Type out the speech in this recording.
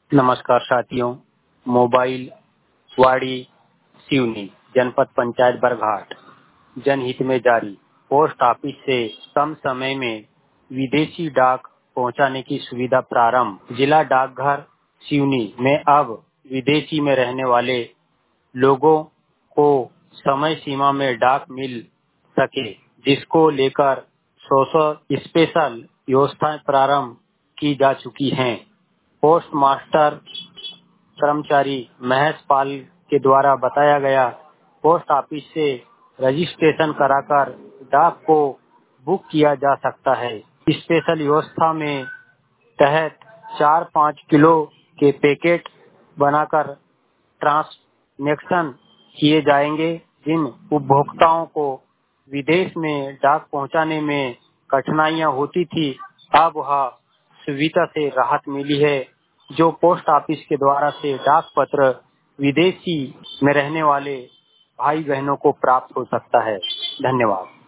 नमस्कार साथियों। मोबाइल वाड़ी सिवनी जनपद पंचायत बरघाट जनहित में जारी। पोस्ट ऑफिस से कम समय में विदेशी डाक पहुंचाने की सुविधा प्रारंभ। जिला डाकघर सिवनी में अब विदेशी में रहने वाले लोगों को समय सीमा में डाक मिल सके, जिसको लेकर 100 स्पेशल व्यवस्थाएं प्रारंभ की जा चुकी हैं। पोस्ट मास्टर कर्मचारी महेश पाल के द्वारा बताया गया, पोस्ट ऑफिस से रजिस्ट्रेशन कराकर डाक को बुक किया जा सकता है। स्पेशल व्यवस्था में तहत 4-5 किलो के पैकेट बनाकर ट्रांसमिशन किए जाएंगे। जिन उपभोक्ताओं को विदेश में डाक पहुंचाने में कठिनाइयां होती थी, अब वह सुविधा से राहत मिली है। जो पोस्ट ऑफिस के द्वारा से डाक पत्र विदेशी में रहने वाले भाई बहनों को प्राप्त हो सकता है। धन्यवाद।